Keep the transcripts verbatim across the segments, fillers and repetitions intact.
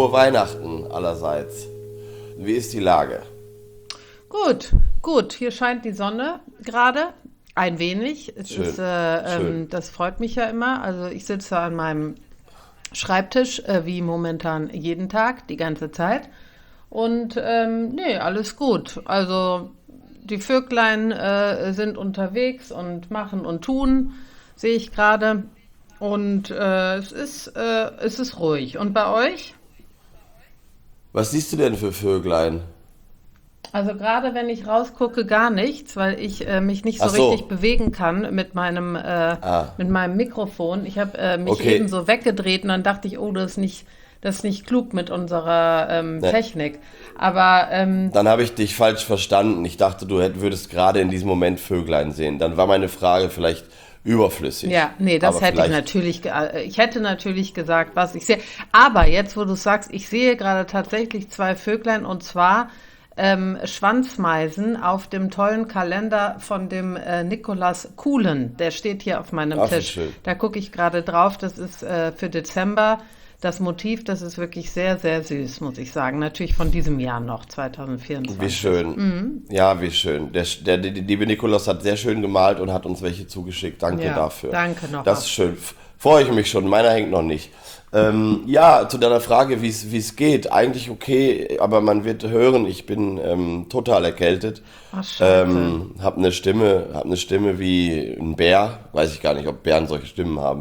Frohe Weihnachten allerseits. Wie ist die Lage? Gut, gut. Hier scheint die Sonne gerade ein wenig. Es Schön, ist, äh, schön. ähm, das freut mich ja immer. Also ich sitze an meinem Schreibtisch, äh, wie momentan jeden Tag, die ganze Zeit. Und ähm, nee, alles gut. Also die Vöglein äh, sind unterwegs und machen und tun, sehe ich gerade. Und äh, es ist, äh, es ist ruhig. Und bei euch? Was siehst du denn für Vöglein? Also gerade wenn ich rausgucke, gar nichts, weil ich äh, mich nicht so Ach richtig so, bewegen kann mit meinem, äh, ah, mit meinem Mikrofon. Ich habe äh, mich eben okay. so weggedreht und dann dachte ich, oh, das ist nicht, das ist nicht klug mit unserer ähm, Ne, Technik. Aber ähm, dann habe ich dich falsch verstanden. Ich dachte, du hätt, würdest gerade in diesem Moment Vöglein sehen. Dann war meine Frage vielleicht ja, überflüssig. nee, das Aber hätte ich vielleicht, natürlich, ge- äh, ich hätte natürlich gesagt, was ich sehe. Aber jetzt, wo du sagst, ich sehe gerade tatsächlich zwei Vöglein und zwar ähm, Schwanzmeisen auf dem tollen Kalender von dem äh, Nikolaus Kuhlen. Der steht hier auf meinem ach, wie Tisch. schön. Da gucke ich gerade drauf. Das ist äh, für Dezember. Das Motiv, das ist wirklich sehr, sehr süß, muss ich sagen. Natürlich von diesem Jahr noch, Wie zwanzig vierundzwanzig. schön. Ja, wie schön. Der, der, der liebe Nikolaus hat sehr schön gemalt und hat uns welche zugeschickt. Danke Ja, dafür. danke Das nochmal. ist schön. F- Freue ich mich schon. Meiner hängt noch nicht. Ähm, ja, zu deiner Frage, wie es wie es geht. Eigentlich okay, aber man wird hören, ich bin ähm, total erkältet. Ach, scheiße. Ähm, hab eine Stimme, hab eine Stimme wie ein Bär. Weiß ich gar nicht, ob Bären solche Stimmen haben.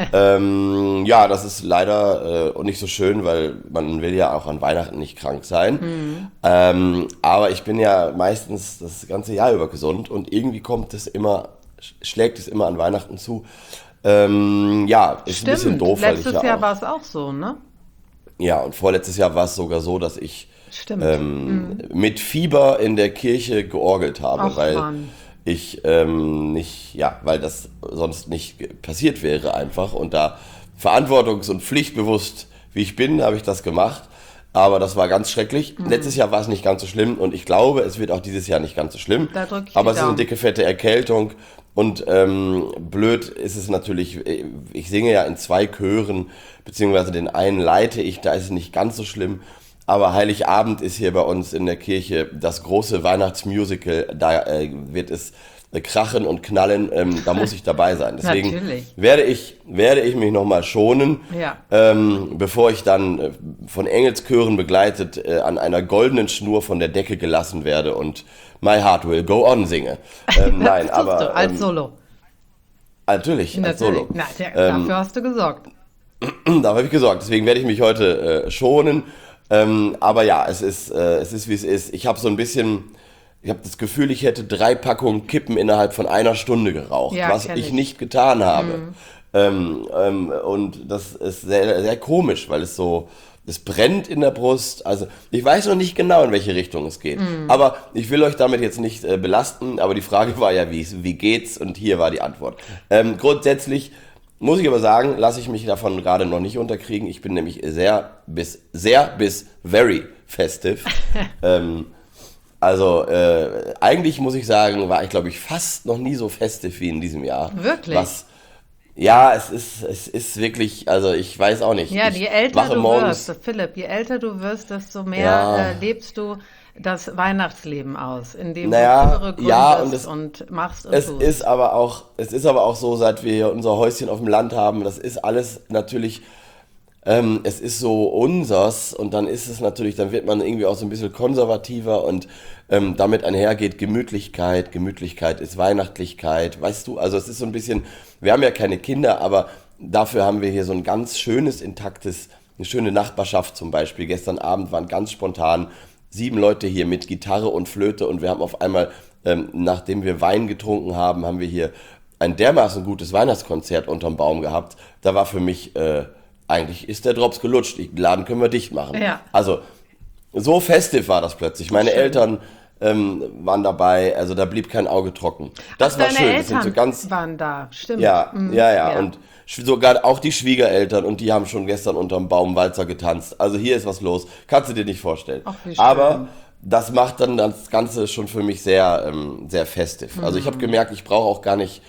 Ähm, ja, das ist leider äh, nicht so schön, weil man will ja auch an Weihnachten nicht krank sein. Ähm, aber ich bin ja meistens das ganze Jahr über gesund und irgendwie kommt es immer, sch- schlägt es immer an Weihnachten zu. Ähm, ja, ist ein bisschen Stimmt, doof, weil ich letztes ja Jahr war auch, es auch so, ne? ja, und vorletztes Jahr war es sogar so, dass ich Stimmt. ähm, mit Fieber in der Kirche georgelt habe, Ach weil Mann. ich ähm, nicht, ja, weil das sonst nicht ge- passiert wäre einfach. Und da verantwortungs- und pflichtbewusst, wie ich bin, habe ich das gemacht. Aber das war ganz schrecklich. Letztes Jahr war es nicht ganz so schlimm und ich glaube, es wird auch dieses Jahr nicht ganz so schlimm. Da drücke ich die Aber es ist eine Daumen. dicke, fette Erkältung und ähm, blöd ist es natürlich, äh, ich singe ja in zwei Chören, beziehungsweise den einen leite ich, da ist es nicht ganz so schlimm. Aber Heiligabend ist hier bei uns in der Kirche das große Weihnachtsmusical, da äh, wird es äh, krachen und knallen, ähm, da muss ich dabei sein. Deswegen Natürlich. werde ich, werde ich mich nochmal schonen, Ja. ähm, bevor ich dann äh, von Engelschören begleitet äh, an einer goldenen Schnur von der Decke gelassen werde und My Heart Will Go On singe. Ähm, Das nein, tust du aber als ähm, Solo. natürlich als Natürlich. Solo. Na, der, Ähm, dafür hast du gesorgt. Dafür habe ich gesorgt. Deswegen werde ich mich heute äh, schonen. Ähm, aber ja, es ist, äh, es ist wie es ist. Ich habe so ein bisschen, ich habe das Gefühl, ich hätte drei Packungen Kippen innerhalb von einer Stunde geraucht, Ja, was kenne ich ich. nicht getan habe. Ähm, ähm, und das ist sehr, sehr komisch, weil es so, es brennt in der Brust. Also ich weiß noch nicht genau, in welche Richtung es geht. Aber ich will euch damit jetzt nicht äh, belasten. Aber die Frage war ja, wie, wie geht's? Und hier war die Antwort. Ähm, grundsätzlich muss ich aber sagen, lasse ich mich davon gerade noch nicht unterkriegen. Ich bin nämlich sehr bis, sehr bis very festive. ähm, also äh, eigentlich muss ich sagen, war ich glaube ich fast noch nie so festiv wie in diesem Jahr. Wirklich. Was, ja, es ist, es ist wirklich, also ich weiß auch nicht. Ja, je Ich älter wache du wirst, morgens, Philipp, je älter du wirst, desto mehr äh, ja, lebst du das Weihnachtsleben aus, indem du naja, Chöre ja, und gründest es, und machst und es ist tust. aber auch, es ist aber auch so, seit wir hier unser Häuschen auf dem Land haben, das ist alles natürlich. Ähm, es ist so unsers und dann ist es natürlich, dann wird man irgendwie auch so ein bisschen konservativer und ähm, damit einhergeht Gemütlichkeit. Gemütlichkeit ist Weihnachtlichkeit, weißt du? Also es ist so ein bisschen, wir haben ja keine Kinder, aber dafür haben wir hier so ein ganz schönes, intaktes, eine schöne Nachbarschaft zum Beispiel. Gestern Abend waren ganz spontan sieben Leute hier mit Gitarre und Flöte und wir haben auf einmal, ähm, nachdem wir Wein getrunken haben, haben wir hier ein dermaßen gutes Weihnachtskonzert unterm Baum gehabt. Da war für mich, äh, eigentlich ist der Drops gelutscht. Den Laden können wir dicht machen. Ja, Also so festiv war das plötzlich. Meine schön. Eltern ähm, waren dabei, also da blieb kein Auge trocken. Ach, Das war deine schön. Das sind so Eltern ganz, waren da, stimmt. ja, Mhm. ja, ja. Ja. Und sch- sogar auch die Schwiegereltern und die haben schon gestern unterm Baum Walzer getanzt. Also hier ist was los. Kannst du dir nicht vorstellen. Ach, wie Aber schön. das macht dann das Ganze schon für mich sehr, ähm, sehr festiv. Also ich habe gemerkt, ich brauche auch gar nicht.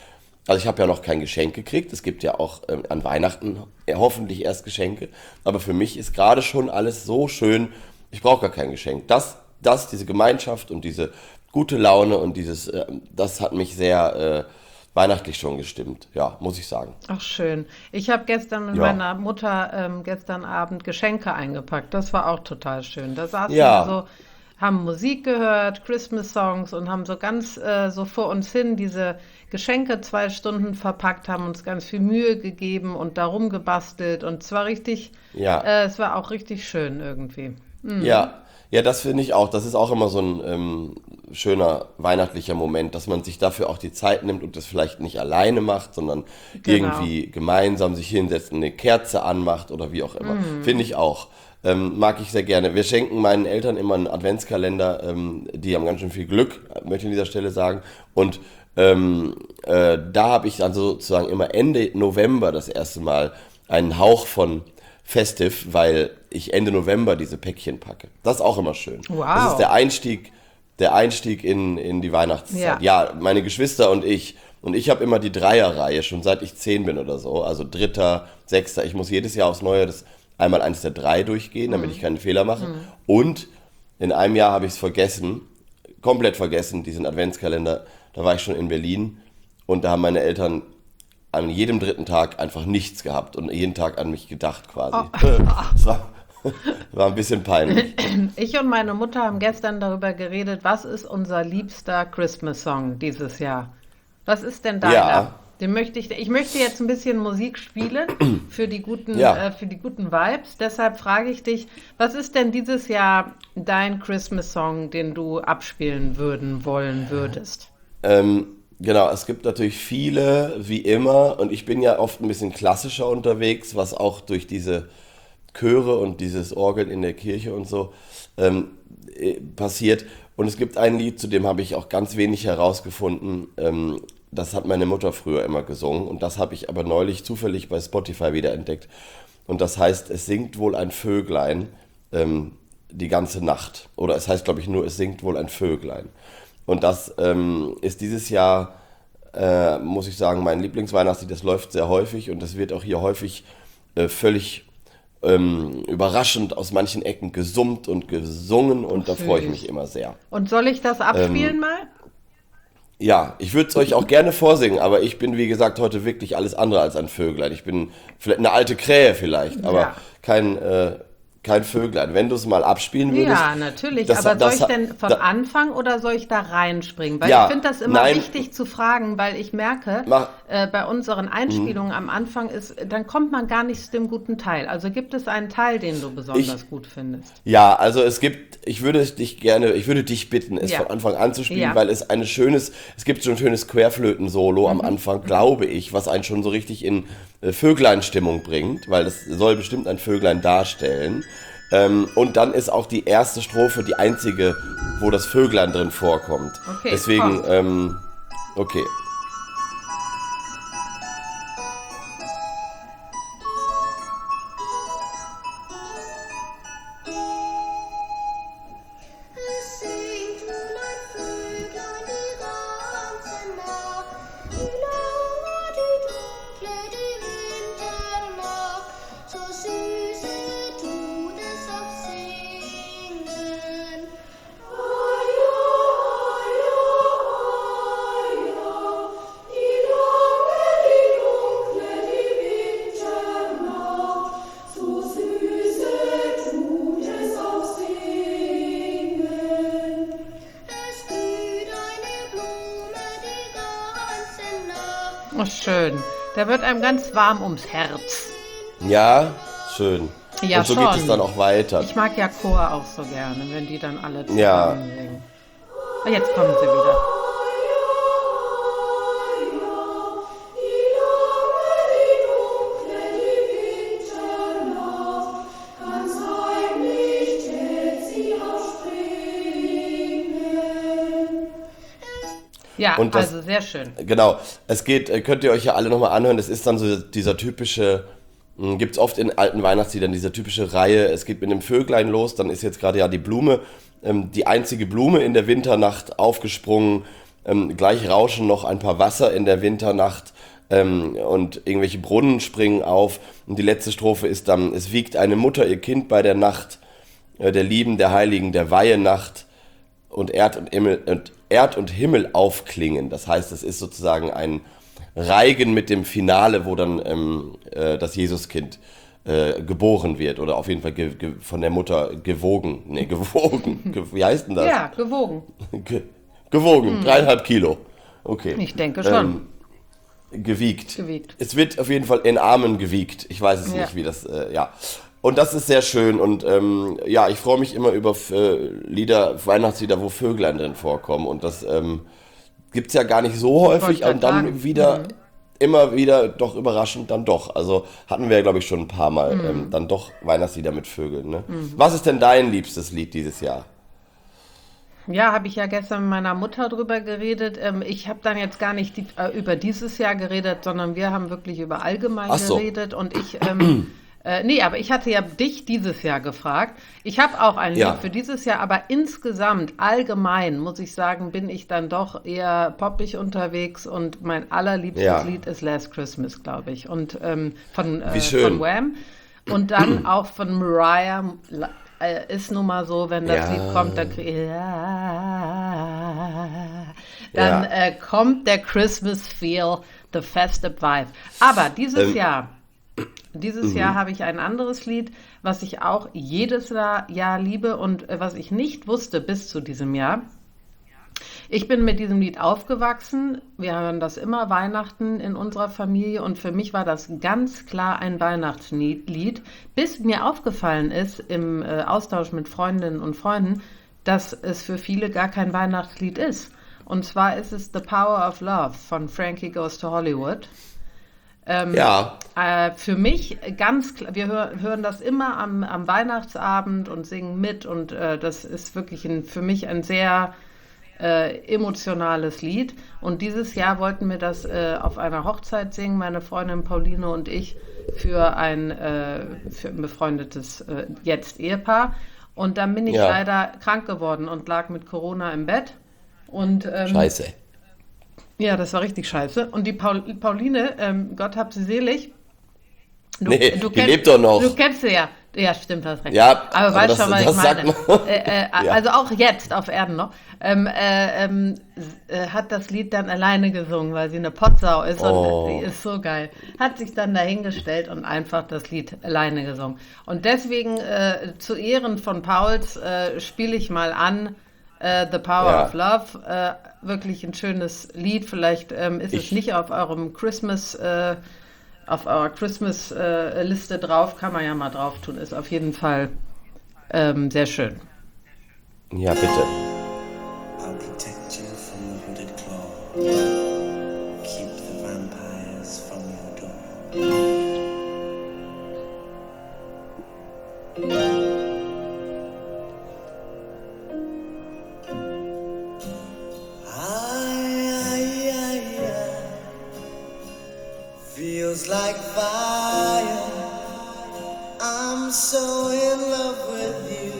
Also ich habe ja noch kein Geschenk gekriegt. Es gibt ja auch ähm, an Weihnachten äh, hoffentlich erst Geschenke. Aber für mich ist gerade schon alles so schön, ich brauche gar kein Geschenk. Das, das, diese Gemeinschaft und diese gute Laune und dieses, äh, das hat mich sehr äh, weihnachtlich schon gestimmt. Ja, muss ich sagen. Ach schön. Ich habe gestern mit Ja. meiner Mutter ähm, gestern Abend Geschenke eingepackt. Das war auch total schön. Da saßen wir Ja, so, haben Musik gehört, Christmas-Songs und haben so ganz äh, so vor uns hin diese Geschenke zwei Stunden verpackt, haben uns ganz viel Mühe gegeben und darum gebastelt. Und es war richtig, ja. äh, es war auch richtig schön irgendwie. Ja, ja, das finde ich auch. Das ist auch immer so ein ähm, schöner weihnachtlicher Moment, dass man sich dafür auch die Zeit nimmt und das vielleicht nicht alleine macht, sondern Genau. irgendwie gemeinsam sich hinsetzt, eine Kerze anmacht oder wie auch immer. Finde ich auch. Ähm, mag ich sehr gerne. Wir schenken meinen Eltern immer einen Adventskalender. Ähm, die haben ganz schön viel Glück, möchte ich an dieser Stelle sagen. Und ähm, äh, da habe ich dann sozusagen immer Ende November das erste Mal einen Hauch von Festive, weil ich Ende November diese Päckchen packe. Das ist auch immer schön. Das ist Wow. der Einstieg, der Einstieg in, in die Weihnachtszeit. Ja. Ja, meine Geschwister und ich. Und ich habe immer die Dreierreihe, schon seit ich zehn bin oder so. Also dritter, sechster. Ich muss jedes Jahr aufs Neue das einmal eins der drei durchgehen, damit ich keinen Fehler mache. Und in einem Jahr habe ich es vergessen, komplett vergessen, diesen Adventskalender. Da war ich schon in Berlin und da haben meine Eltern an jedem dritten Tag einfach nichts gehabt und jeden Tag an mich gedacht quasi. Oh. Das war, war ein bisschen peinlich. Ich und meine Mutter haben gestern darüber geredet, was ist unser liebster Christmas-Song dieses Jahr? Was ist denn deiner? Ja, Den möchte ich, ich möchte jetzt ein bisschen Musik spielen für die guten, ja. äh, für die guten Vibes. Deshalb frage ich dich, was ist denn dieses Jahr dein Christmas-Song, den du abspielen würden, wollen würdest? Ähm, genau, es gibt natürlich viele, wie immer, und ich bin ja oft ein bisschen klassischer unterwegs, was auch durch diese Chöre und dieses Orgeln in der Kirche und so ähm, äh, passiert. Und es gibt ein Lied, zu dem habe ich auch ganz wenig herausgefunden. Ähm, das hat meine Mutter früher immer gesungen und das habe ich aber neulich zufällig bei Spotify wiederentdeckt. Und das heißt, es singt wohl ein Vöglein ähm, die ganze Nacht. Oder es heißt, glaube ich, nur, es singt wohl ein Vöglein. Und das ähm, ist dieses Jahr, äh, muss ich sagen, mein Lieblingsweihnachtslied. Das läuft sehr häufig und das wird auch hier häufig äh, völlig ähm, überraschend aus manchen Ecken gesummt und gesungen und da freue ich mich Süß. immer sehr. Und soll ich das abspielen mal? Ja, ich würde es euch auch gerne vorsingen, aber ich bin, wie gesagt, heute wirklich alles andere als ein Vöglein. Ich bin vielleicht eine alte Krähe vielleicht, aber Ja. kein, äh, kein Vöglein. Wenn du es mal abspielen würdest, Ja, natürlich. das, Aber soll das, ich denn von da, Anfang oder soll ich da reinspringen? Weil ich ja, finde das immer nein, wichtig zu fragen, weil ich merke, mach, äh, bei unseren Einspielungen am Anfang ist, dann kommt man gar nicht zu dem guten Teil. Also gibt es einen Teil, den du ich, besonders gut findest? ja, also es gibt, ich würde dich gerne, ich würde dich bitten, es Ja, von Anfang an zu spielen, ja. weil es eine schönes, es gibt so ein schönes Querflöten-Solo am Anfang, glaube ich, was einen schon so richtig in äh, Vöglein-Stimmung bringt, weil das soll bestimmt ein Vöglein darstellen. Ähm, und dann ist auch die erste Strophe die einzige, wo das Vöglein drin vorkommt. Okay, Deswegen, kommt. ähm, okay. Es singt wohl ein Vöglein die ganze Nacht, die lange, die dunkle, die Winternacht. So süße tut es auch singen. Aja, aja, aja, die lange, die dunkle, die Winternacht. So süße tut es auch singen. Es blüht eine Blume die ganze Nacht. Oh, schön. Da wird einem ganz warm ums Herz. Ja, schön. Ja, Und so geht es dann schon. auch weiter. Ich mag ja Chor auch so gerne, wenn die dann alle Ja, zusammen singen. Ah, jetzt kommen sie wieder. Die lange, die dunkle, die Winternacht, ganz heimlich tät sie auch springen. Ja, und das, also sehr schön. genau, es geht, äh, könnt ihr euch ja alle nochmal anhören, das ist dann so dieser typische, gibt es oft in alten Weihnachtsliedern, diese typische Reihe, es geht mit einem Vöglein los, dann ist jetzt gerade ja die Blume, ähm, die einzige Blume in der Winternacht aufgesprungen ähm, gleich rauschen noch ein paar Wasser in der Winternacht ähm, und irgendwelche Brunnen springen auf. Und die letzte Strophe ist dann, es wiegt eine Mutter ihr Kind bei der Nacht, äh, der Lieben, der Heiligen, der Weihenacht und Erd und Himmel, und Erd und Himmel aufklingen. Das heißt, es ist sozusagen ein Reigen mit dem Finale, wo dann ähm, äh, das Jesuskind äh, geboren wird oder auf jeden Fall ge- ge- von der Mutter gewogen. Nee, gewogen. Ge- wie heißt denn das? Ja, gewogen. Ge- gewogen, mhm. dreieinhalb Kilo. Okay. Ich denke schon. Ähm, gewiegt. Gewiegt. Es wird auf jeden Fall in Armen gewiegt. Ich weiß es Ja. nicht, wie das, äh, ja. Und das ist sehr schön und ähm, ja, ich freue mich immer über äh, Lieder, Weihnachtslieder, wo Vöglein drin vorkommen und das ähm, gibt's ja gar nicht so häufig grad und dann sagen. wieder, Mhm. immer wieder, doch überraschend, dann doch. Also hatten wir ja, glaube ich, schon ein paar Mal Mhm. ähm, dann doch Weihnachtslieder mit Vögeln. Ne? Was ist denn dein liebstes Lied dieses Jahr? Ja, habe ich ja gestern mit meiner Mutter drüber geredet. Ähm, ich habe dann jetzt gar nicht die, äh, über dieses Jahr geredet, sondern wir haben wirklich über allgemein Ach so. geredet. Und ich, ähm, äh, nee, aber ich hatte ja dich dieses Jahr gefragt. Ich habe auch ein Ja. Lied für dieses Jahr, aber insgesamt, allgemein, muss ich sagen, bin ich dann doch eher poppig unterwegs und mein allerliebstes Ja. Lied ist Last Christmas, glaube ich. Und ähm, von, äh, Wie schön. von Wham. Und dann auch von Mariah. Äh, ist nun mal so, wenn das Ja. Lied kommt, dann, krieg- ja, dann Ja. äh, kommt der Christmas Feel, the festive vibe. Aber dieses Ähm, Jahr, dieses Jahr habe ich ein anderes Lied, was ich auch jedes Jahr, Jahr liebe und äh, was ich nicht wusste bis zu diesem Jahr. Ich bin mit diesem Lied aufgewachsen. Wir hören das immer Weihnachten in unserer Familie und für mich war das ganz klar ein Weihnachtslied, bis mir aufgefallen ist im äh, Austausch mit Freundinnen und Freunden, dass es für viele gar kein Weihnachtslied ist. Und zwar ist es The Power of Love von Frankie Goes to Hollywood. Ähm, Ja, äh, für mich ganz klar, wir hör, hören das immer am, am Weihnachtsabend und singen mit und äh, das ist wirklich ein, für mich ein sehr äh, emotionales Lied. Und dieses Jahr wollten wir das äh, auf einer Hochzeit singen, meine Freundin Pauline und ich, für ein, äh, für ein befreundetes äh, jetzt Ehepaar. Und dann bin ich Ja. leider krank geworden und lag mit Corona im Bett. Und ähm, scheiße. ja, das war richtig scheiße. Und die Paul Pauline, ähm, Gott hab sie selig. Du, Nee, die lebt doch noch. Du kennst sie ja. Ja, stimmt, hast recht. Ja, aber aber weißt das- schon, was das ich sagt meine. man. Äh, äh, Ja. Also auch jetzt auf Erden noch. Ähm, äh, ähm, s- äh, hat das Lied dann alleine gesungen, weil sie eine Pottsau ist Oh. und die ist so geil. Hat sich dann dahingestellt und einfach das Lied alleine gesungen. Und deswegen äh, zu Ehren von Pauls äh, spiele ich mal an äh, The Power Ja. of Love. Äh, wirklich ein schönes Lied. Vielleicht ähm, ist es Ich- nicht auf eurem Christmas äh, auf eurer Christmas-Liste drauf, kann man ja mal drauf tun, ist auf jeden Fall ähm, sehr schön. Ja, bitte. I'll protect you from the hooded claw. Keep the vampires from your door. Ay, ay, ay, ay. Feels like fire. I'm so in love with you.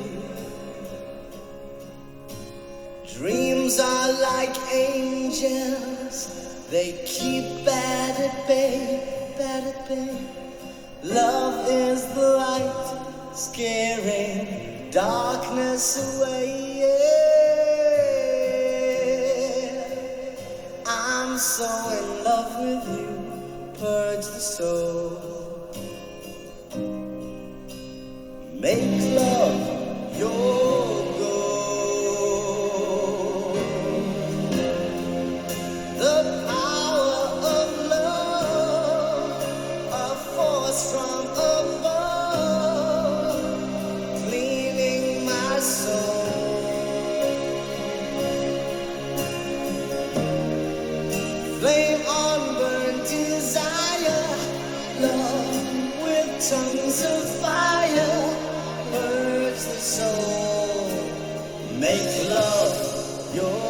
Dreams are like angels, they keep bad at bay, bad at bay. Love is the light, scaring darkness away. Yeah. I'm so in love with you, purge the soul. Make love your goal. The power of love, a force from above, cleaning my soul. Flame on burnt desire, love with tongues of fire, purge the soul, make love your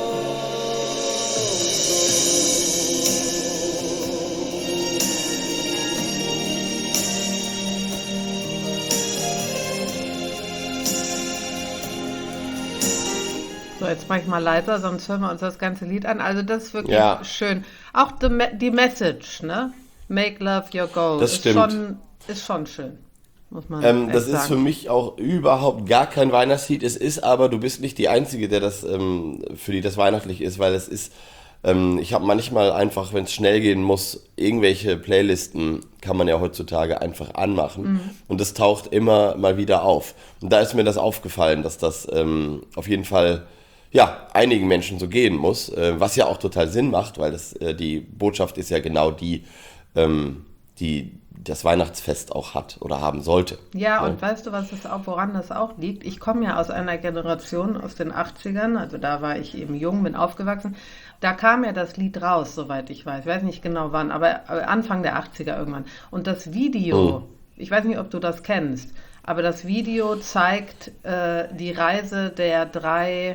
So, jetzt mache ich mal leiser, sonst hören wir uns das ganze Lied an. Also das ist wirklich Ja. schön. Auch die, Me- die Message, ne? Make love your goal. Das ist stimmt. Schon, ist schon schön, muss man Ähm, echt das ist für sagen. mich auch überhaupt gar kein Weihnachtslied. Es ist aber, du bist nicht die Einzige, der das, ähm, für die das weihnachtlich ist, weil es ist, ähm, ich habe manchmal einfach, wenn es schnell gehen muss, irgendwelche Playlisten kann man ja heutzutage einfach anmachen und das taucht immer mal wieder auf. Und da ist mir das aufgefallen, dass das ähm, auf jeden Fall ja, einigen Menschen so gehen muss, äh, was ja auch total Sinn macht, weil das, äh, die Botschaft ist ja genau die, ähm, die das Weihnachtsfest auch hat oder haben sollte. Ja, und weißt du, was es auch, woran das auch liegt? Ich komme ja aus einer Generation aus den achtzigern, also da war ich eben jung, bin aufgewachsen. Da kam ja das Lied raus, soweit ich weiß. Ich weiß nicht genau wann, aber aber Anfang der achtziger irgendwann. Und das Video, ich weiß nicht, ob du das kennst, aber das Video zeigt äh, die Reise der drei,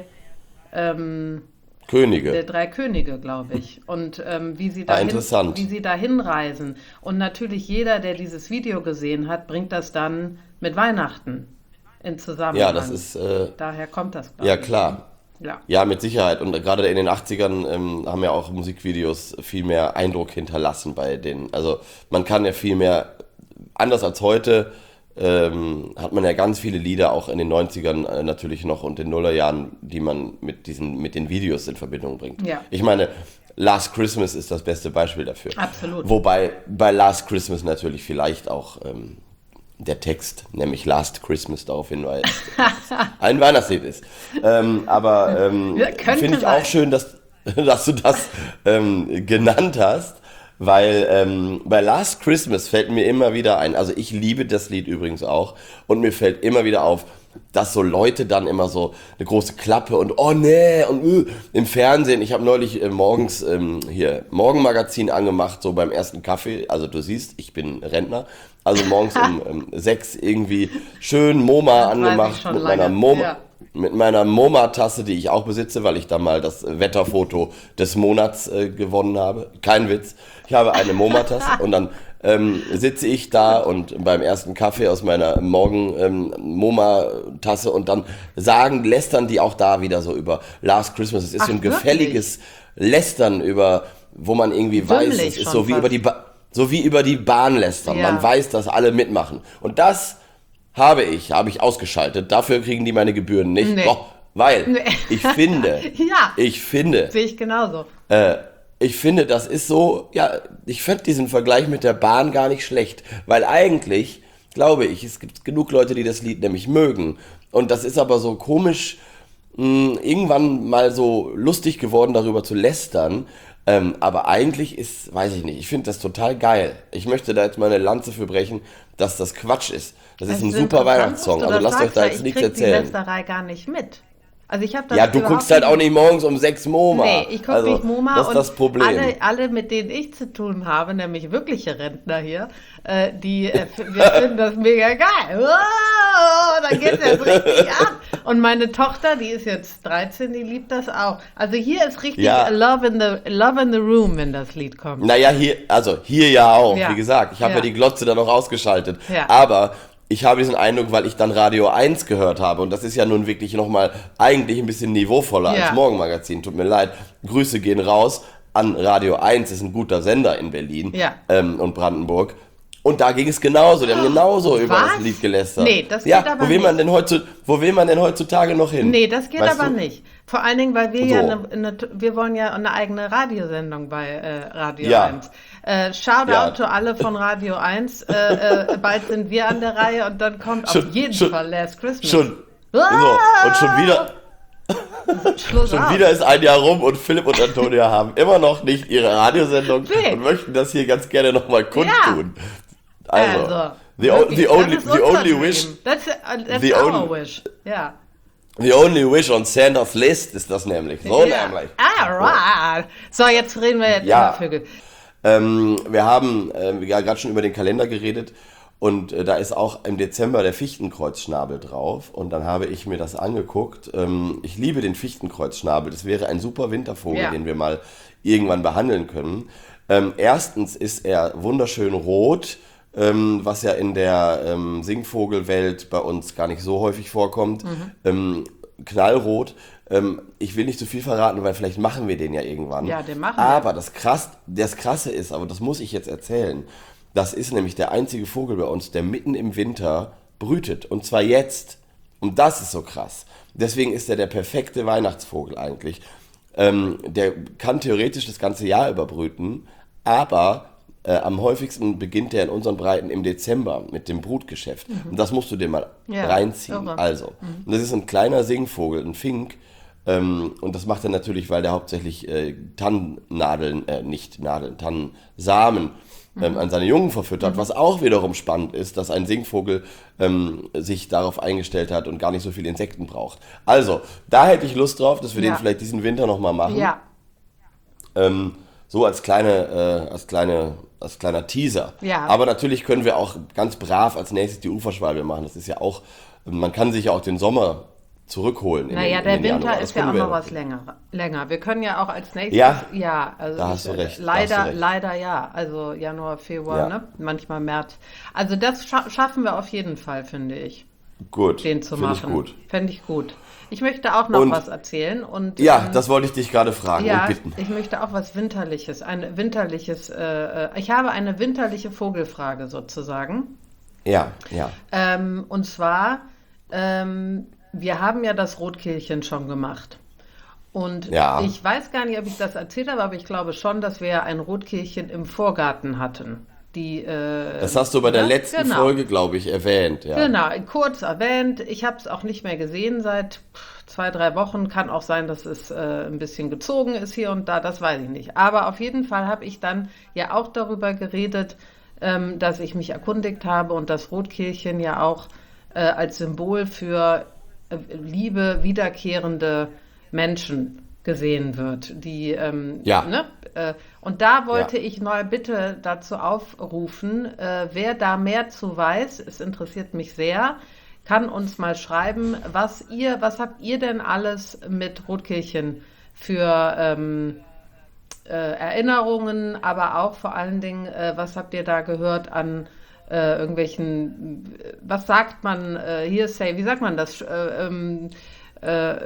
ähm, Könige. der drei Könige, glaube ich. Und ähm, wie sie Ah, dahin, interessant. wie sie dahin reisen. Und natürlich jeder, der dieses Video gesehen hat, bringt das dann mit Weihnachten in Zusammenhang. Ja, das ist, äh, Daher kommt das, glaube ja ich. klar. Ja. Ja, mit Sicherheit. Und gerade in den achtzigern ähm, haben ja auch Musikvideos viel mehr Eindruck hinterlassen bei den, also man kann ja viel mehr, anders als heute, ähm, hat man ja ganz viele Lieder auch in den neunzigern äh, natürlich noch und den Nullerjahren, die man mit diesen, mit den Videos in Verbindung bringt. Ja. Ich meine, Last Christmas ist das beste Beispiel dafür. Absolut. Wobei bei Last Christmas natürlich vielleicht auch ähm, der Text, nämlich Last Christmas, darauf hinweist, dass es ein Weihnachtslied ist. Ähm, aber ähm, Ja, könnte finde ich sein. auch schön, dass, dass du das ähm, genannt hast, weil ähm, bei Last Christmas fällt mir immer wieder ein, also ich liebe das Lied übrigens auch und mir fällt immer wieder auf, dass so Leute dann immer so eine große Klappe und oh nee und uh, im Fernsehen, ich habe neulich äh, morgens ähm, hier Morgenmagazin angemacht, so beim ersten Kaffee, also du siehst, ich bin Rentner, also morgens um ähm, sechs irgendwie schön MoMA Das weiß ich angemacht schon mit lange, meiner MoMA, ja. mit meiner MoMA-Tasse, die ich auch besitze, weil ich da mal das Wetterfoto des Monats äh, gewonnen habe. Kein Witz. Ich habe eine MoMA-Tasse und dann ähm, sitze ich da und beim ersten Kaffee aus meiner Morgen ähm, MoMA-Tasse und dann sagen, lästern die auch da wieder so über Last Christmas. Es ist Ach, so ein wirklich? gefälliges Lästern über, wo man irgendwie weiß, Dümmlich es ist schon so wie fast. über die ba- so wie über die Bahn lästern. Ja. Man weiß, dass alle mitmachen. Und das habe ich, habe ich ausgeschaltet. Dafür kriegen die meine Gebühren nicht. Nee. Doch, weil Nee. ich finde, Ja. ich finde, Sehe ich genauso. äh, ich finde, das ist so, ja, ich fand diesen Vergleich mit der Bahn gar nicht schlecht, weil eigentlich, glaube ich, es gibt genug Leute, die das Lied nämlich mögen. Und das ist aber so komisch, mh, irgendwann mal so lustig geworden, darüber zu lästern. Ähm, aber eigentlich ist, weiß ich nicht, ich finde das total geil. Ich möchte da jetzt mal eine Lanze für brechen, dass das Quatsch ist. Das ist Es ein ist super interessant, Weihnachtssong, dass du also das lasst euch sagst, da weil jetzt ich nichts krieg die erzählen. Lästerei gar nicht mit. Also ich habe das Ja, du überhaupt guckst halt nicht- auch nicht morgens um sechs MoMA. Nee, ich gucke Also, nicht MoMA das ist und das Problem. Alle, alle, mit denen ich zu tun habe, nämlich wirkliche Rentner hier, äh, die äh, f- wir finden das mega geil. Oh, da geht es richtig ab. Und meine Tochter, die ist jetzt dreizehn, die liebt das auch. Also hier ist richtig Ja. Love in the Love in the Room, wenn das Lied kommt. Naja, hier, also hier ja auch, Ja. wie gesagt. Ich habe ja. Ja. die Glotze dann noch ausgeschaltet. Ja. Aber ich habe diesen Eindruck, weil ich dann Radio eins gehört habe. Und das ist ja nun wirklich nochmal eigentlich ein bisschen niveauvoller Ja. als Morgenmagazin. Tut mir leid. Grüße gehen raus an Radio eins. Ist ein guter Sender in Berlin Ja. ähm, und Brandenburg. Und da ging es genauso. Die haben genauso über Was? das Lied gelästert. Nee, das ja, geht aber wo will man nicht. denn heutzu, wo will man denn heutzutage noch hin? Nee, das geht Weißt aber du? nicht. Vor allen Dingen, weil wir So. ja eine, eine, wir wollen ja eine eigene Radiosendung bei äh, Radio Ja. eins. Äh, Shoutout Ja. to alle von Radio eins. Äh, äh, bald sind wir an der Reihe und dann kommt Schon- auf jeden schon- Fall Last Christmas. Schon. Ah! So, und schon wieder. Schluss Schon aus. wieder ist ein Jahr rum und Philipp und Antonia haben immer noch nicht ihre Radiosendung Nee. und möchten das hier ganz gerne nochmal kundtun. Also, Also, the, o- wirklich, the, only, das ist the unser only Dream. wish, That's, uh, that's the our only- wish. Ja. the only wish on Santa's list ist das nämlich. So ja. nämlich. Alright. So, jetzt reden wir jetzt Ja. über Vögel. Ähm, wir haben ähm, ja gerade schon über den Kalender geredet und äh, da ist auch im Dezember der Fichtenkreuzschnabel drauf und dann habe ich mir das angeguckt. Ähm, ich liebe den Fichtenkreuzschnabel, das wäre ein super Wintervogel, Ja. den wir mal irgendwann behandeln können. Ähm, erstens ist er wunderschön rot, ähm, was ja in der ähm, Singvogelwelt bei uns gar nicht so häufig vorkommt. Ähm, knallrot. Ähm, ich will nicht zu viel verraten, weil vielleicht machen wir den ja irgendwann. Ja, den machen wir. Aber das, krass, das Krasse ist, aber das muss ich jetzt erzählen, das ist nämlich der einzige Vogel bei uns, der mitten im Winter brütet. Und zwar jetzt. Und das ist so krass. Deswegen ist er der perfekte Weihnachtsvogel eigentlich. Ähm, der kann theoretisch das ganze Jahr über brüten, aber äh, am häufigsten beginnt er in unseren Breiten im Dezember mit dem Brutgeschäft. Mhm. Und das musst du dir mal Ja, reinziehen. irre. Also, Mhm. und das ist ein kleiner Singvogel, ein Fink. Ähm, und das macht er natürlich, weil der hauptsächlich äh, Tannennadeln, äh, nicht Nadeln, Tannensamen ähm, an seine Jungen verfüttert. Was auch wiederum spannend ist, dass ein Singvogel ähm, sich darauf eingestellt hat und gar nicht so viele Insekten braucht. Also, da hätte ich Lust drauf, dass wir Ja. den vielleicht diesen Winter nochmal machen. Ja, Ähm, so als kleine, äh, als kleine, als kleiner Teaser. Ja. Aber natürlich können wir auch ganz brav als nächstes die Uferschwalbe machen. Das ist ja auch, man kann sich ja auch den Sommer zurückholen. in naja, den, der in den Winter Januar. Das ist ja können auch wir noch was länger, länger. Wir können ja auch als nächstes, Ja, ja, also da hast du ich- recht, da leider, hast du recht. leider ja, also Januar, Februar, Ja. ne? Manchmal März. Also das scha schaffen wir auf jeden Fall, finde ich, Gut, den zu finde machen. ich gut. Fände ich gut. Ich möchte auch noch Und- was erzählen und Ja, ähm, das wollte ich dich gerade fragen ja, und bitten. ich möchte auch was Winterliches, ein winterliches, äh, äh, ich habe eine winterliche Vogelfrage sozusagen. Ja, ja. Ähm, und zwar, ähm, wir haben ja das Rotkehlchen schon gemacht. Und Ja. ich weiß gar nicht, ob ich das erzählt habe, aber ich glaube schon, dass wir ein Rotkehlchen im Vorgarten hatten. Die, äh, Das hast du bei der ne? letzten Genau. Folge, glaube ich, erwähnt. Ja. Genau, kurz erwähnt. Ich habe es auch nicht mehr gesehen seit pff, zwei, drei Wochen. Kann auch sein, dass es äh, ein bisschen gezogen ist hier und da, das weiß ich nicht. Aber auf jeden Fall habe ich dann ja auch darüber geredet, ähm, dass ich mich erkundigt habe und das Rotkehlchen ja auch äh, als Symbol für äh, liebe, wiederkehrende Menschen gesehen wird, die ähm, Ja. ne? Äh, und da wollte Ja. ich mal bitte dazu aufrufen, äh, wer da mehr zu weiß, es interessiert mich sehr, kann uns mal schreiben, was ihr, was habt ihr denn alles mit Rotkehlchen für ähm, äh, Erinnerungen, aber auch vor allen Dingen, äh, was habt ihr da gehört an äh, irgendwelchen, äh, was sagt man, äh, Hearsay, wie sagt man das? Äh, ähm, äh,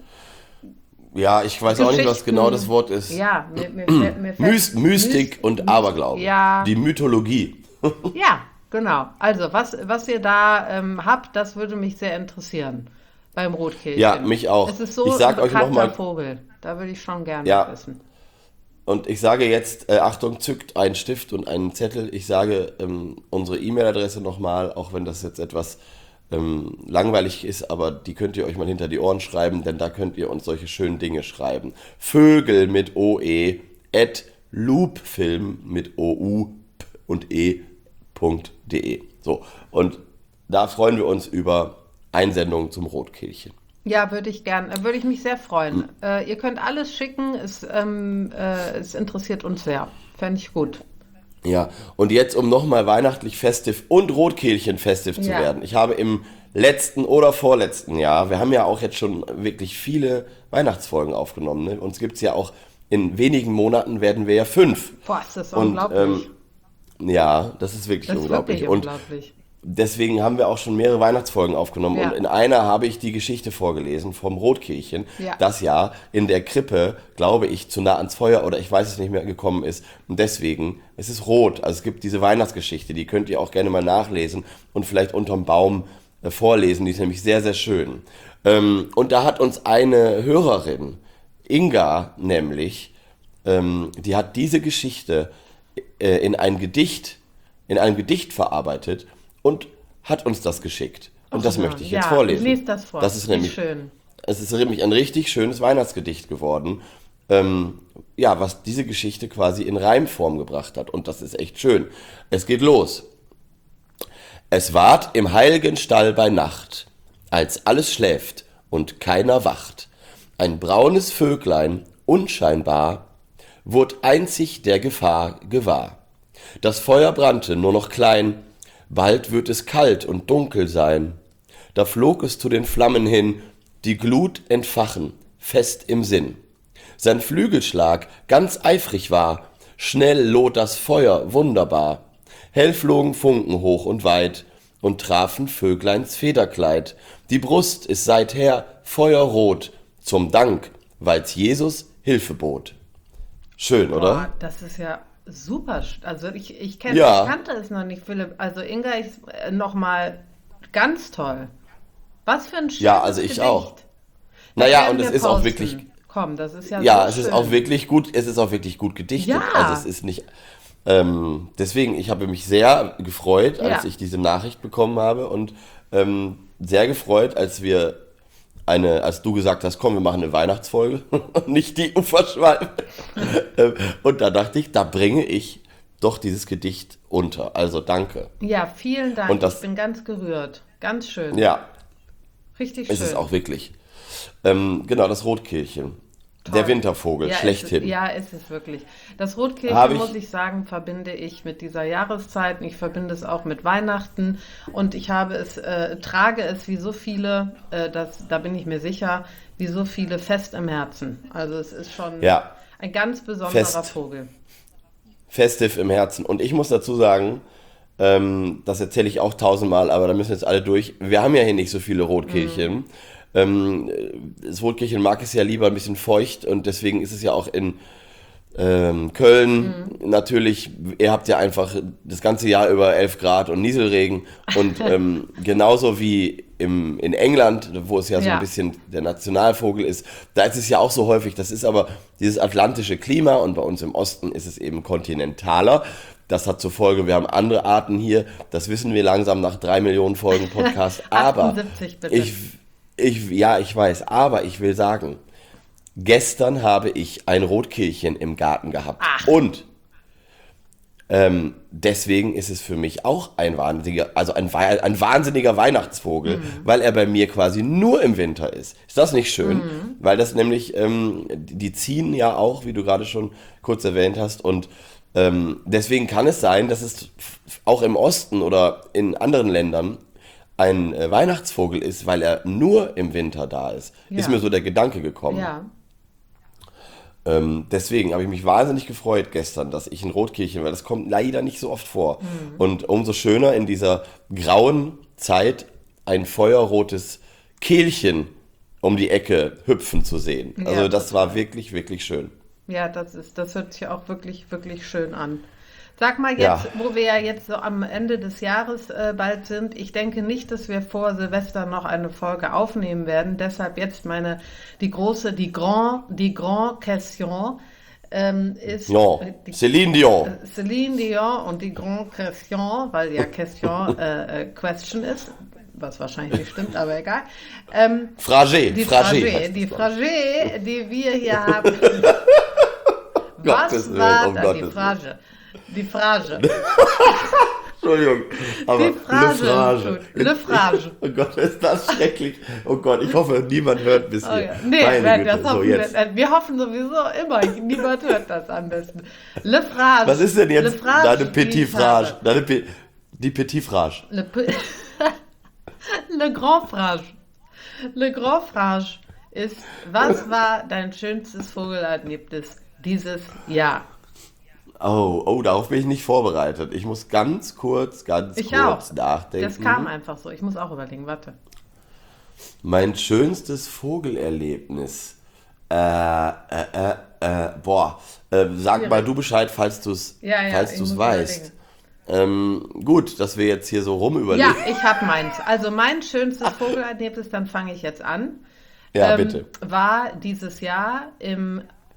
Ja, ich weiß auch nicht, was Geschichten. genau das Wort ist. Ja, mir, mir, fällt- mir fällt- Myst, Mystik Myst- und Aberglauben. Ja. Die Mythologie. Ja, genau. Also, was, was ihr da ähm, habt, das würde mich sehr interessieren beim Rotkehlchen. Ja, mich auch. Es ist so Ich sag ein euch noch bekannter mal- Vogel. Da würde ich schon gerne Ja. wissen. Und ich sage jetzt, äh, Achtung, zückt einen Stift und einen Zettel. Ich sage ähm, unsere E-Mail-Adresse nochmal, auch wenn das jetzt etwas ähm, langweilig ist, aber die könnt ihr euch mal hinter die Ohren schreiben, denn da könnt ihr uns solche schönen Dinge schreiben. Vögel mit O E at loopfilm mit O U P und E Punkt de. So, und da freuen wir uns über Einsendungen zum Rotkehlchen. Ja, würde ich gern, äh, würde ich mich sehr freuen. Hm. Äh, ihr könnt alles schicken, es, ähm, äh, es interessiert uns sehr. Fände ich gut. Ja, und jetzt, um nochmal weihnachtlich festiv und Rotkehlchen festiv zu Ja. werden. Ich habe im letzten oder vorletzten Jahr, wir haben ja auch jetzt schon wirklich viele Weihnachtsfolgen aufgenommen. Ne? Uns gibt es ja auch, in wenigen Monaten werden wir ja fünf. Boah, ist das Und, unglaublich. ähm, Ja, das ist wirklich das ist unglaublich. wirklich Und unglaublich. deswegen haben wir auch schon mehrere Weihnachtsfolgen aufgenommen. Ja. Und in einer habe ich die Geschichte vorgelesen vom Rotkehlchen, Ja. das ja in der Krippe, glaube ich, zu nah ans Feuer oder ich weiß es nicht mehr, gekommen ist. Und deswegen, es ist rot. Also es gibt diese Weihnachtsgeschichte, die könnt ihr auch gerne mal nachlesen und vielleicht unterm Baum äh, vorlesen. Die ist nämlich sehr, sehr schön. Ähm, und da hat uns eine Hörerin, Inga nämlich, ähm, die hat diese Geschichte äh, in ein Gedicht, in einem Gedicht verarbeitet und hat uns das geschickt. Und Ach das ja, möchte ich jetzt ja, vorlesen. lest das vor. Das ist Wie nämlich, schön. es ist nämlich ein richtig schönes Weihnachtsgedicht geworden. Ähm, ja, was diese Geschichte quasi in Reimform gebracht hat. Und das ist echt schön. Es geht los. Es ward im heiligen Stall bei Nacht, als alles schläft und keiner wacht. Ein braunes Vöglein, unscheinbar, wurd einzig der Gefahr gewahr. Das Feuer brannte nur noch klein, bald wird es kalt und dunkel sein. Da flog es zu den Flammen hin, die Glut entfachen, fest im Sinn. Sein Flügelschlag ganz eifrig war, schnell loht das Feuer wunderbar. Hell flogen Funken hoch und weit, und trafen Vögleins Federkleid. Die Brust ist seither feuerrot, zum Dank, weil's Jesus Hilfe bot. Schön, Boah, oder? das ist ja super. st- Also ich, ich, kenn, ich Ja, kannte es noch nicht, Philipp. Also Inga ist äh, nochmal ganz toll. Was für ein ja, schönes also ich Gedicht. auch. Das Naja, werden und es wir ist auch posten. wirklich, Komm, das ist ja ja, so es ist auch schön. wirklich gut, es ist auch wirklich gut gedichtet. Also es Ja, ist nicht, ähm, deswegen, ich habe mich sehr gefreut, als ja, ich diese Nachricht bekommen habe und ähm, sehr gefreut, als wir eine, als du gesagt hast, komm, wir machen eine Weihnachtsfolge und nicht die Uferschwalbe. Ähm, und da dachte ich, da bringe ich doch dieses Gedicht unter. Also danke. ja, vielen Dank. Und Ich das, bin ganz gerührt. Ganz schön. ja, Richtig ist es schön. auch wirklich. Ähm, genau, das Rotkehlchen. Der Toll. Wintervogel, Ja, es, schlechthin. ja, ist es wirklich. Das Rotkehlchen, Habe muss ich, ich sagen, verbinde ich mit dieser Jahreszeit. Ich verbinde es auch mit Weihnachten. Und ich habe es, äh, trage es wie so viele, äh, das, da bin ich mir sicher, wie so viele fest im Herzen. Also es ist schon ja, ein ganz besonderer fest, Vogel. festiv im Herzen. Und ich muss dazu sagen, ähm, das erzähle ich auch tausendmal, aber da müssen jetzt alle durch. Wir haben ja hier nicht so viele Rotkehlchen. Ähm, das Rotkehlchen mag es ja lieber ein bisschen feucht und deswegen ist es ja auch in ähm, Köln natürlich, ihr habt ja einfach das ganze Jahr über elf Grad und Nieselregen und ähm, genauso wie im, in England, wo es ja so ein Ja, bisschen der Nationalvogel ist, da ist es ja auch so häufig, das ist aber dieses atlantische Klima und bei uns im Osten ist es eben kontinentaler. Das hat zur Folge, wir haben andere Arten hier, das wissen wir langsam nach drei Millionen Folgen Podcast, aber achtundsiebzig bitte. ich, ich, ja, ich weiß, aber ich will sagen, gestern habe ich ein Rotkehlchen im Garten gehabt Ach, und ähm, deswegen ist es für mich auch ein wahnsinniger, also ein, Wei- ein wahnsinniger Weihnachtsvogel, weil er bei mir quasi nur im Winter ist. Ist das nicht schön? Weil das nämlich, ähm, die ziehen ja auch, wie du gerade schon kurz erwähnt hast, und ähm, deswegen kann es sein, dass es f- auch im Osten oder in anderen Ländern ein äh, Weihnachtsvogel ist, weil er nur im Winter da ist. Ist mir ja, so der Gedanke gekommen. ja. Ähm, deswegen habe ich mich wahnsinnig gefreut gestern, dass ich ein Rotkehlchen, weil das kommt leider nicht so oft vor. Und umso schöner in dieser grauen Zeit ein feuerrotes Kehlchen um die Ecke hüpfen zu sehen. Ja, Also das war total. wirklich, wirklich schön. Ja, das ist, das hört sich auch wirklich, wirklich schön an. Sag mal Ja, jetzt, wo wir ja jetzt so am Ende des Jahres äh, bald sind, ich denke nicht, dass wir vor Silvester noch eine Folge aufnehmen werden. Deshalb jetzt meine, die große, die Grand, die Grand Question ähm, ist non, äh, die Céline Dion. äh, Celine Dion und die Grand Question, weil ja Question äh, äh, Question ist, was wahrscheinlich nicht stimmt, aber egal. Ähm, Fragé, die Fragé Frage, heißt die es, glaube ich. Frage, die wir hier haben. Gottes Was Willen, um war da die Gottes Willen. Frage? Die Frage. Entschuldigung, Die aber Le Frage, Frage. Entschuldigung. Le Frage. Oh Gott, ist das schrecklich. Oh Gott, ich hoffe, niemand hört bis Oh hier. ja. Nee, Meine nein, das Güte, so hoffen jetzt. wir, wir hoffen sowieso immer. Niemand hört das am besten. Le Frage. Was ist denn Le jetzt Frage, deine die Petit ich Frage? habe. Deine Pe die Petit Frage. Le, Pe- Le Grand Frage. Le Grand Frage ist, was war dein schönstes Vogelerlebnis dieses Jahr? Oh, oh, darauf bin ich nicht vorbereitet. Ich muss ganz kurz, ganz Ich auch. kurz Das kam nachdenken. einfach so. Ich muss auch überlegen, warte. Mein schönstes Vogelerlebnis. Äh, äh, äh, äh, boah, äh, sag mal Schwierig. du Bescheid, falls du es Ja, ja, falls ich du's muss weißt. überlegen. Ähm, gut, dass wir jetzt hier so rum Ja, überlegen. ich habe meins. Also mein schönstes Vogelerlebnis, dann fange ich jetzt an, Ja, ähm, bitte. war dieses Jahr im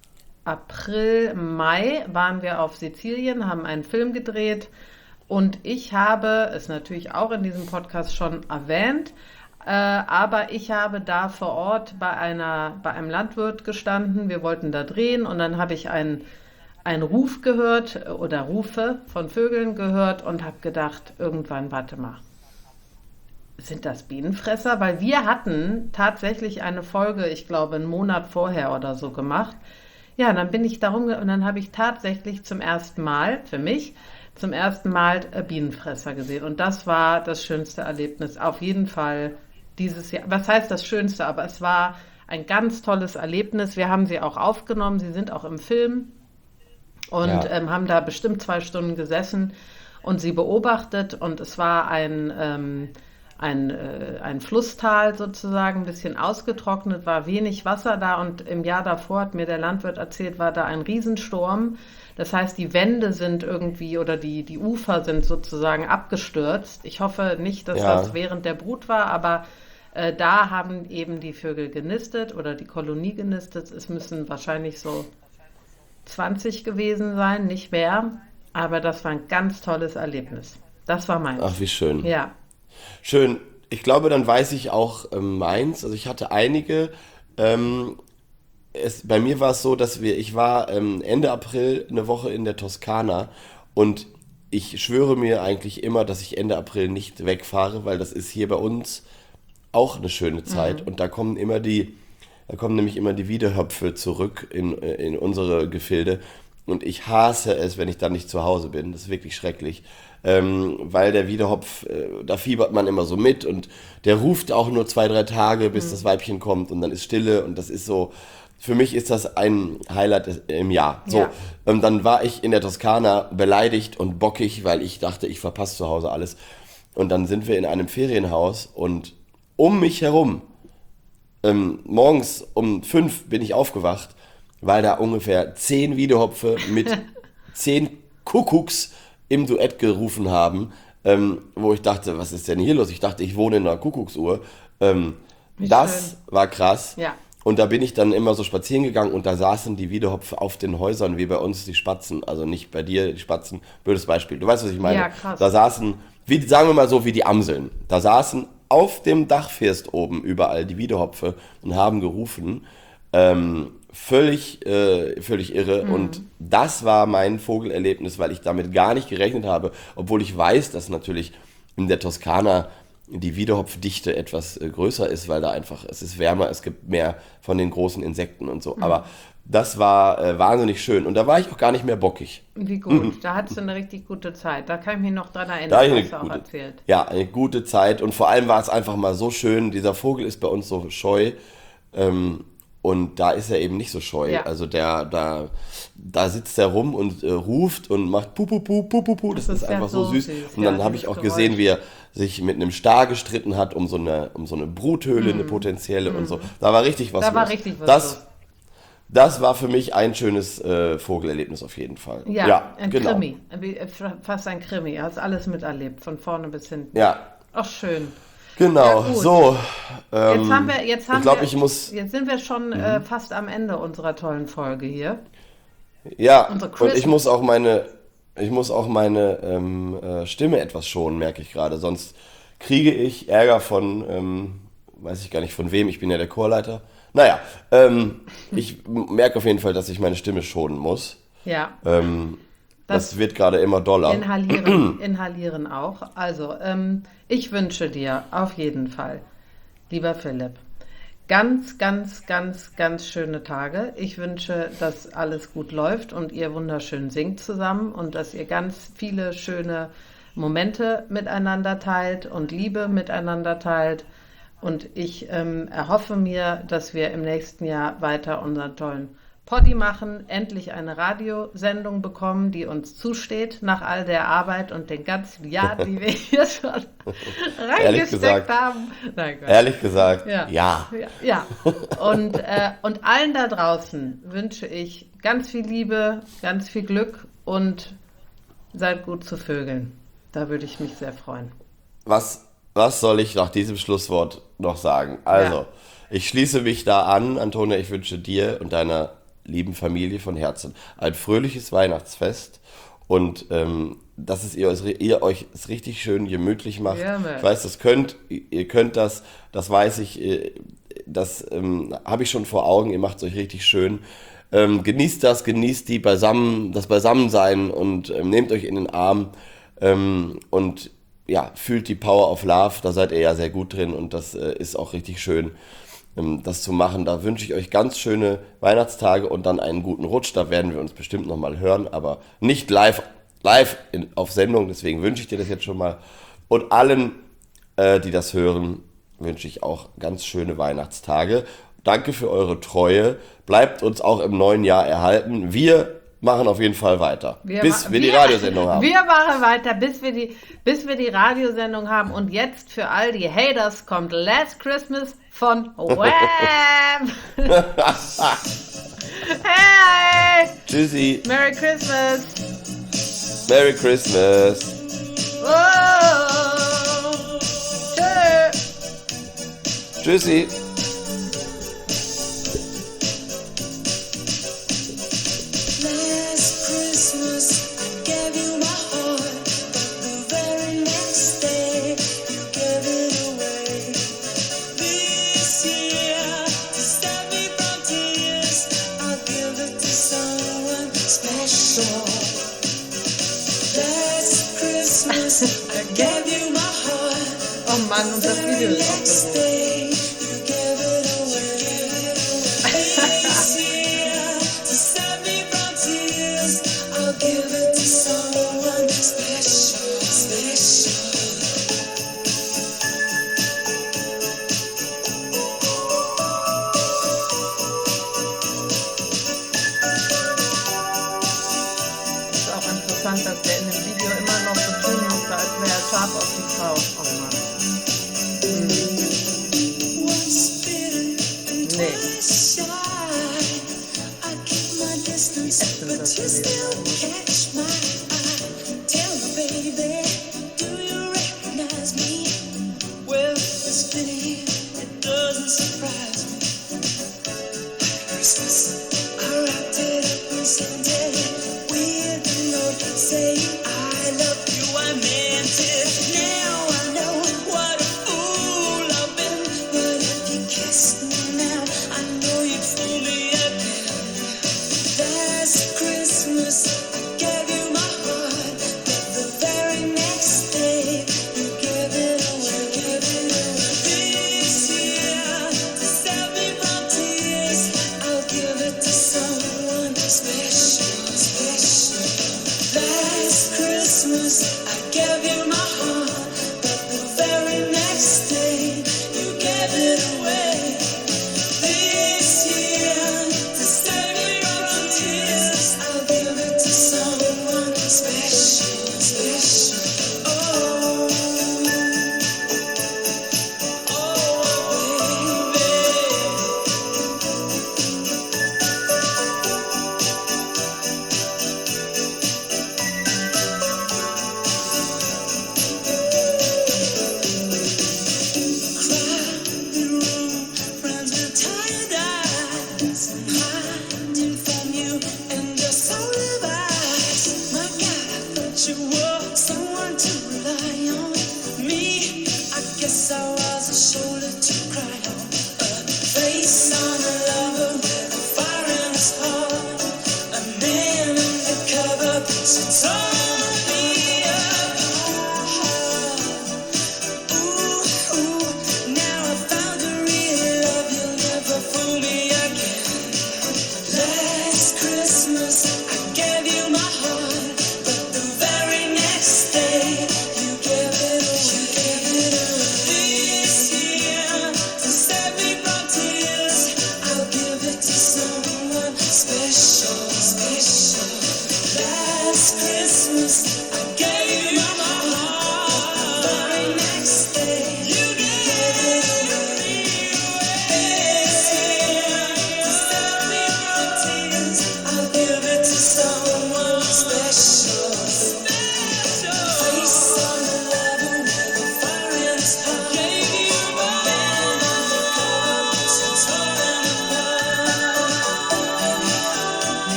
April, Mai waren wir auf Sizilien, haben einen Film gedreht und ich habe, es natürlich auch in diesem Podcast schon erwähnt, äh, aber ich habe da vor Ort bei einer, bei einem Landwirt gestanden. Wir wollten da drehen und dann habe ich einen, einen Ruf gehört äh, oder Rufe von Vögeln gehört und habe gedacht, irgendwann, warte mal, sind das Bienenfresser? Weil wir hatten tatsächlich eine Folge, ich glaube, einen Monat vorher oder so gemacht. Ja, dann bin ich darum ge- und dann habe ich tatsächlich zum ersten Mal, für mich, zum ersten Mal äh, Bienenfresser gesehen. Und das war das schönste Erlebnis. Auf jeden Fall dieses Jahr. Was heißt das Schönste? Aber es war ein ganz tolles Erlebnis. Wir haben sie auch aufgenommen. Sie sind auch im Film und Ja. ähm, haben da bestimmt zwei Stunden gesessen. und sie beobachtet und es war ein, ähm, ein, äh, ein Flusstal sozusagen, ein bisschen ausgetrocknet, war wenig Wasser da und im Jahr davor hat mir der Landwirt erzählt, war da ein Riesensturm. Das heißt, die Wände sind irgendwie oder die, die Ufer sind sozusagen abgestürzt. Ich hoffe nicht, dass Ja. das während der Brut war, aber äh, da haben eben die Vögel genistet oder die Kolonie genistet. Es müssen wahrscheinlich so zwanzig gewesen sein, nicht mehr. Aber das war ein ganz tolles Erlebnis. Das war meins. Ach, wie schön. Ja. Schön. Ich glaube, dann weiß ich auch ähm, meins. Also ich hatte einige. Ähm, es, bei mir war es so, dass wir, ich war ähm, Ende April eine Woche in der Toskana und ich schwöre mir eigentlich immer, dass ich Ende April nicht wegfahre, weil das ist hier bei uns auch eine schöne Zeit und da kommen immer die, da kommen nämlich immer die Wiedehöpfe zurück in, in unsere Gefilde und ich hasse es, wenn ich dann nicht zu Hause bin. Das ist wirklich schrecklich, ähm, weil der Wiedehopf, äh, da fiebert man immer so mit und der ruft auch nur zwei, drei Tage, bis das Weibchen kommt und dann ist Stille und das ist so, für mich ist das ein Highlight im Jahr. So, Ja. ähm, dann war ich in der Toskana beleidigt und bockig, weil ich dachte, ich verpasse zu Hause alles. Und dann sind wir in einem Ferienhaus und um mich herum, ähm, morgens um fünf bin ich aufgewacht, weil da ungefähr zehn Wiedehopfe mit zehn Kuckucks im Duett gerufen haben, ähm, wo ich dachte, was ist denn hier los? Ich dachte, ich wohne in einer Kuckucksuhr. Ähm, Wie das schön. war krass. Ja. Und da bin ich dann immer so spazieren gegangen und da saßen die Wiedehopfe auf den Häusern, wie bei uns die Spatzen. Also nicht bei dir, die Spatzen, blödes Beispiel. Du weißt, was ich meine? Ja, krass. Da saßen, wie, sagen wir mal so, wie die Amseln. Da saßen auf dem Dachfirst oben überall die Wiedehopfe und haben gerufen. Ähm, völlig, äh, völlig irre. Mhm. Und das war mein Vogelerlebnis, weil ich damit gar nicht gerechnet habe, obwohl ich weiß, dass natürlich in der Toskana die Wiedehopfdichte etwas äh, größer ist, weil da einfach, es ist wärmer, es gibt mehr von den großen Insekten und so. Mhm. Aber das war äh, wahnsinnig schön. Und da war ich auch gar nicht mehr bockig. Wie gut. Da hattest du eine richtig gute Zeit. Da kann ich mich noch dran Da erinnern, hatte ich hast du eine auch gute, erzählt. ja, eine gute Zeit. Und vor allem war es einfach mal so schön. Dieser Vogel ist bei uns so scheu. Ähm, und da ist er eben nicht so scheu. Ja. Also der, da, da sitzt er rum und äh, ruft und macht pu pu pu pu pu pu. Das, Das ist ist ja einfach so so süß. süß. Und Ja, dann habe ich dieses auch gesehen, Geräusch. wie er sich mit einem Star gestritten hat um so eine, um so eine Bruthöhle, eine potenzielle und so. Da war richtig was Mhm. Da war los. richtig was das, los. Das war für mich ein schönes äh, Vogelerlebnis auf jeden Fall. Ja, ein genau. Krimi. Wie- äh, Fast ein Krimi. Du hast alles miterlebt, von vorne bis hinten. Ja, Ach, schön. genau. Ja, gut. So. Ähm, Jetzt haben wir, jetzt haben ich glaube, wir, ich muss. jetzt sind wir schon äh, fast am Ende unserer tollen Folge hier. Ja, Unsere und ich Christmas- muss auch meine, ich muss auch meine ähm, äh, Stimme etwas schonen, merke ich gerade. Sonst kriege ich Ärger von, ähm, weiß ich gar nicht von wem, ich bin ja der Chorleiter. Naja, ähm, ich m- merke auf jeden Fall, dass ich meine Stimme schonen muss. Ja, Ähm, das, Das- wird gerade immer doller. inhalieren, inhalieren auch. Also, ähm, ich wünsche dir auf jeden Fall, lieber Philipp, ganz, ganz, ganz, ganz schöne Tage. Ich wünsche, dass alles gut läuft und ihr wunderschön singt zusammen und dass ihr ganz viele schöne Momente miteinander teilt und Liebe miteinander teilt. Und ich ähm, erhoffe mir, dass wir im nächsten Jahr weiter unseren tollen Poddy machen, endlich eine Radiosendung bekommen, die uns zusteht nach all der Arbeit und den ganzen Jahren, die wir hier schon reingesteckt gesagt. haben. Nein, Gott. Ehrlich gesagt, Ja. ja. Ja, ja. Und, äh, und allen da draußen wünsche ich ganz viel Liebe, ganz viel Glück und seid gut zu Vögeln. Da würde ich mich sehr freuen. Was, was soll ich nach diesem Schlusswort noch sagen? Also, Ja. ich schließe mich da an, Antonia, ich wünsche dir und deiner lieben Familie von Herzen ein fröhliches Weihnachtsfest und ähm, dass es ihr, ihr euch es richtig schön gemütlich macht. Ja, Mann. Ich weiß, das könnt, ihr könnt das, das weiß ich, äh, das ähm, habe ich schon vor Augen, ihr macht es euch richtig schön. Ähm, genießt das, genießt die beisammen, das Beisammensein und ähm, nehmt euch in den Arm ähm, und ja, fühlt die Power of Love, da seid ihr ja sehr gut drin und das äh, ist auch richtig schön, ähm, das zu machen. Da wünsche ich euch ganz schöne Weihnachtstage und dann einen guten Rutsch. Da werden wir uns bestimmt nochmal hören, aber nicht live, live in, auf Sendung, deswegen wünsche ich dir das jetzt schon mal. Und allen, äh, die das hören, wünsche ich auch ganz schöne Weihnachtstage. Danke für eure Treue. Bleibt uns auch im neuen Jahr erhalten. Wir machen auf jeden Fall weiter, Wir bis ma- wir die Radiosendung haben. Wir machen weiter, bis wir, die, bis wir die Radiosendung haben. Und jetzt für all die Haters kommt Last Christmas von Wham! Hey! Tschüssi, Merry Christmas! Merry Christmas. Oh! Tschö! Tschüssi. Last Christmas I gave you my heart, but the very next day you gave it away. This year, to save me from tears, I'll give it to someone special. Last Christmas I gave you my heart, Oh Mann, und das Video ist auch so next gut. day you gave it away. This year, to save me from tears, I'll give it to someone special, special. Ist auch interessant, dass der in dem Video immer noch so tun musste, als wäre er scharf auf die Frau. Oh Mann. Once bitten and Nee. twice shy, I keep my distance, but you still catch my eye. Tell me, baby, do you recognize me? Well, it's been a year, it doesn't surprise me. Christmas, I wrapped it up and sent it with a note saying I love you, I meant it. Now I know what a fool I've been, but if you kissed me now, I know you'd fool me again. Last Christmas I gave you my heart, but the very next day you gave it away. Gave it away. This year, to save me from tears, I'll give it to someone special, special. Last Christmas I gave you my heart, but the very next day you gave it away. This year, to save me from tears, I'll give it to someone special, special. Oh, oh, baby. Crowded room, friends with tired eyes, hiding from you and your soul eyes. My God, I thought you were someone to rely on. Me, I guess I was a shoulder to cry on, a face on a lover with a fire in his heart, a man undercover, so